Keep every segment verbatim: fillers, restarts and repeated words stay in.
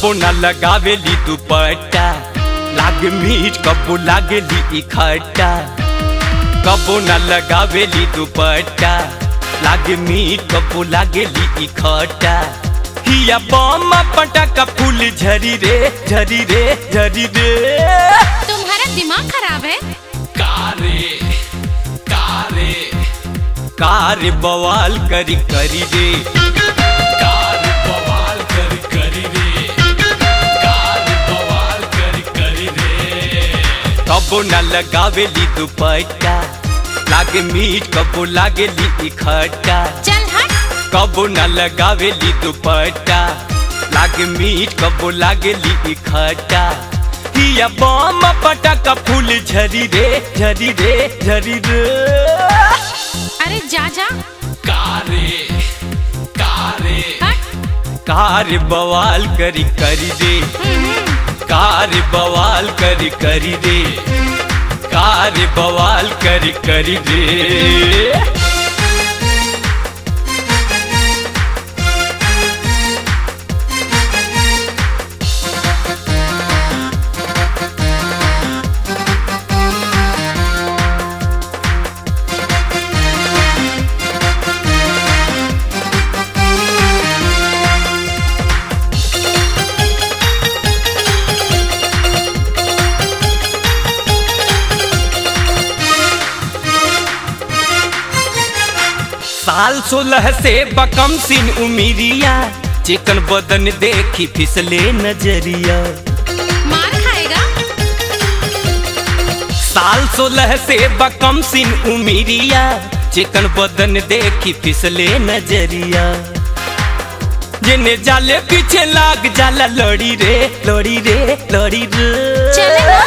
कबो न लगावेली दुपट्टा, लागे मीठ कबो लागेली इखट्टा। कबो न लगावेली दुपट्टा, लागे मीठ कबो लागेली इखट्टा। हिया बम पटाका फूल झरी रे झरी रे झरी रे। तुम्हारा दिमाग खराब है? कारे कारे कारे बवाल करी करी रे, कारे बवाल करी करी रे, कारे बवाल करी करी रे। कबो न लगावेली दुपट्टा, लागे मीठ कबो लागेली इखट्टा। चल हट। कबो न लगावेली दुपट्टा, लागे मीठ कबो लागेली इखट्टा। हिया बम पटाका फूल झरी रे झरी रे झरी रे। अरे जा जा। कारे कारे हट। कारे बवाल करी करी रे, कारे बवाल करी करी रे, कारे बवाल करी करी रे। साल सोलह से बकम सिन उमिरिया, चिकन बदन देखी फिसले नजरिया। मार खाएगा। साल सोलह से बकम सिन उमिरिया, चिकन बदन देखी फिसले नजरिया। जिन्हें जाले पीछे लाग जाला लड़ी रे लड़ी रे लड़ी रे। चले ना।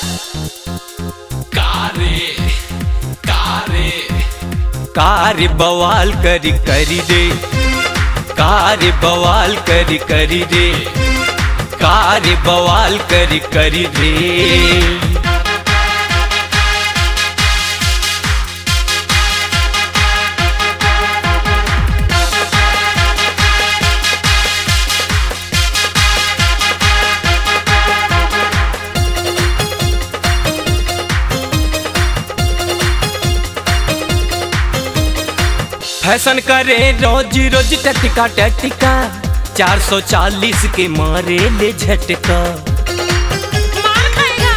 कारे कारे कारे बवाल करी करी रे, कारे बवाल करी करी रे, कारे बवाल करी करी रे। फैशन करे रोज रोज टटका टटका, चार सौ चालीस के मारे ले झटका। मार खाएगा।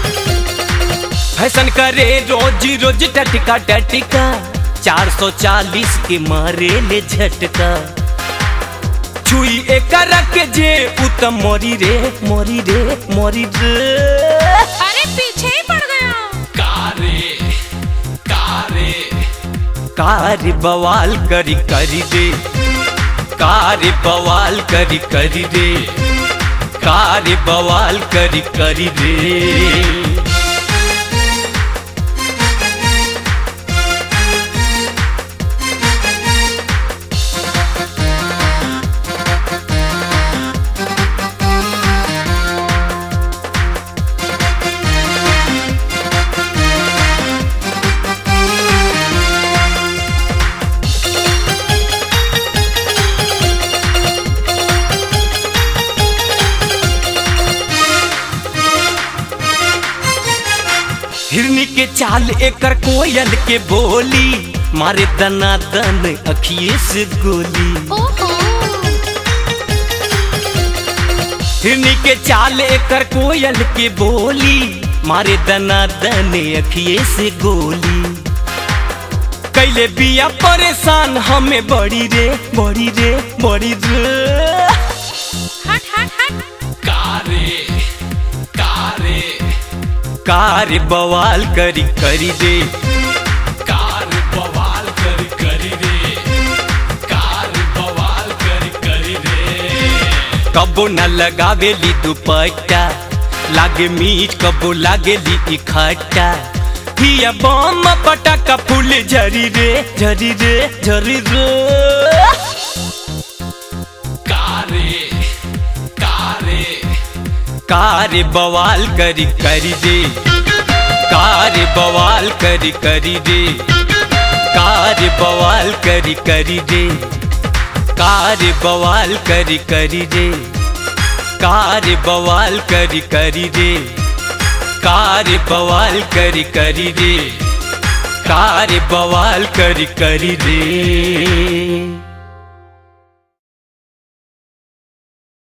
फैशन करे रोज रोज टटका टटका, चार सौ चालीस के मारे ले झटका। छुई एक के जे उतम मोरी रे मोरी रे मोरी रे। अरे पीछे ही पड़ गया। कारे कारे कारे बवाल करी करी रे, कारे बवाल करी करी रे, कारे बवाल करी करी रे। हिरनी के चाल एकर कोयल के बोली, मारे दना दन अखिए से गोली। ओहो। हिरनी के चाल एकर कोयल के बोली, मारे दना दन अखिए से गोली। कैले बिया परेशान हमें बड़ी रे बड़ी रे बड़ी रे। हट हट हट। कारे कारे कारे बवाल करी करी रे, कारे बवाल करी करी रे, कारे बवाल करी करी रे। कबो न लगावेली दुपट्टा, लागे मीठ कबो लागेली इखट्टा। हिया बम पटाका फूल झरी रे झरी रे झरी रे। कारे कारे कारे बवाल करी करी रे, कारे बवाल करी करी रे, कारे बवाल करी करी रे, कारे बवाल करी करी रे, कार बवाल करी करी रे, कार बवाल करी करी रे, कार बवाल करी करी रे।